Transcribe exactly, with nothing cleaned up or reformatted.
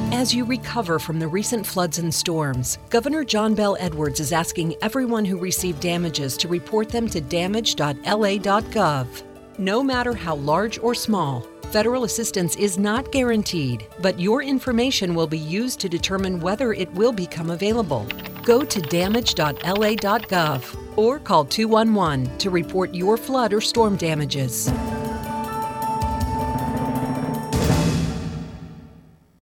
As you recover from the recent floods and storms, Governor John Bel Edwards is asking everyone who received damages to report them to damage dot L A dot gov. No matter how large or small, federal assistance is not guaranteed, but your information will be used to determine whether it will become available. Go to damage dot L A dot gov or call two one one to report your flood or storm damages.